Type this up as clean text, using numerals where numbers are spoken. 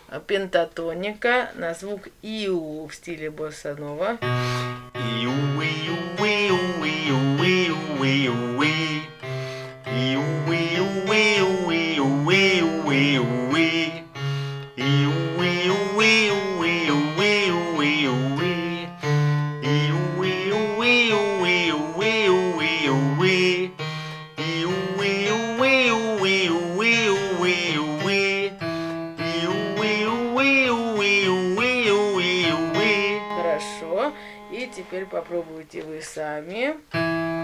пентатоника на звук иу в стиле босса-нова. Иу, иу, иу, иу, иу, иу, и. Иу, иу, иу, иу, иу, иу, и. Иу, иу, иу, иу, иу, иу, и. Иу, иу, иу, иу, иу, иу, и. Иу, иу, иу, иу, иу, иу, и. Иу, иу, иу, иу, иу, иу, и. Хорошо. И теперь попробуйте вы сами.